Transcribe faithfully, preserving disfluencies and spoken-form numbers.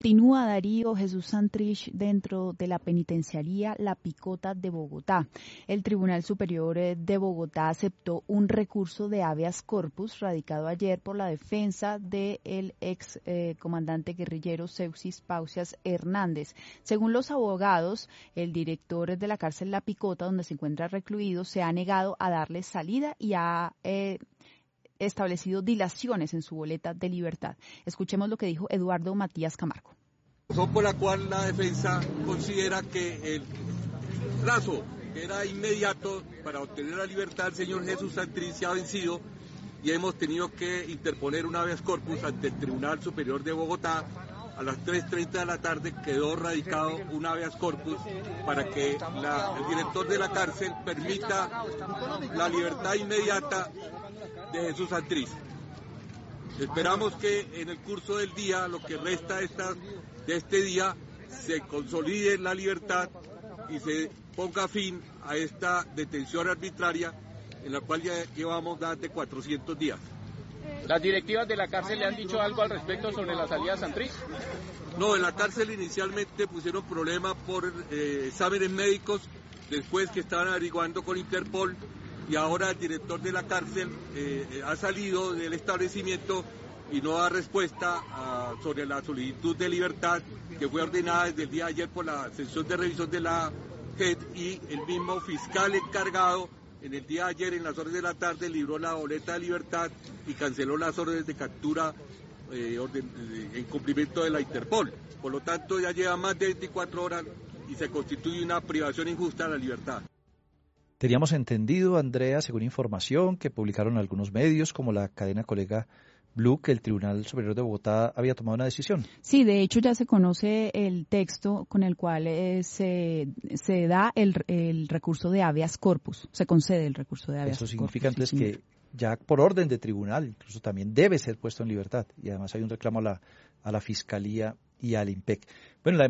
Continúa Darío Jesús Santrich dentro de la penitenciaría La Picota de Bogotá. El Tribunal Superior de Bogotá aceptó un recurso de habeas corpus radicado ayer por la defensa del ex eh, comandante guerrillero Seuxis Pausias Hernández. Según los abogados, el director de la cárcel La Picota, donde se encuentra recluido, se ha negado a darle salida y ha eh, establecido dilaciones en su boleta de libertad. Escuchemos lo que dijo Eduardo Matías Camargo. Razón por la cual la defensa considera que el plazo que era inmediato para obtener la libertad del señor Jesús Santrich se ha vencido y hemos tenido que interponer un habeas corpus ante el Tribunal Superior de Bogotá. A las tres treinta de la tarde quedó radicado un habeas corpus para que la, el director de la cárcel permita la libertad inmediata de Jesús Santrich. Esperamos que en el curso del día, lo que resta esta, de este día, se consolide la libertad y se ponga fin a esta detención arbitraria en la cual ya llevamos más de cuatrocientos días. ¿Las directivas de la cárcel le han dicho algo al respecto sobre la salida de Santrich? No, en la cárcel inicialmente pusieron problema por eh, exámenes médicos, después que estaban averiguando con Interpol, y ahora el director de la cárcel eh, ha salido del establecimiento y no da respuesta a, sobre la solicitud de libertad que fue ordenada desde el día de ayer por la sección de revisión de la J E D, y el mismo fiscal encargado en el día de ayer en las horas de la tarde libró la boleta de libertad y canceló las órdenes de captura eh, orden, eh, en cumplimiento de la Interpol. Por lo tanto, ya lleva más de veinticuatro horas y se constituye una privación injusta de la libertad. Teníamos entendido, Andrea, según información que publicaron algunos medios como la cadena colega Blue, que el Tribunal Superior de Bogotá había tomado una decisión. Sí, de hecho ya se conoce el texto con el cual eh, se, se da el, el recurso de habeas corpus, se concede el recurso de habeas corpus. Eso significa corpus, entonces sí, que ya por orden de tribunal incluso también debe ser puesto en libertad, y además hay un reclamo a la, a la Fiscalía y al IMPEC. Bueno, la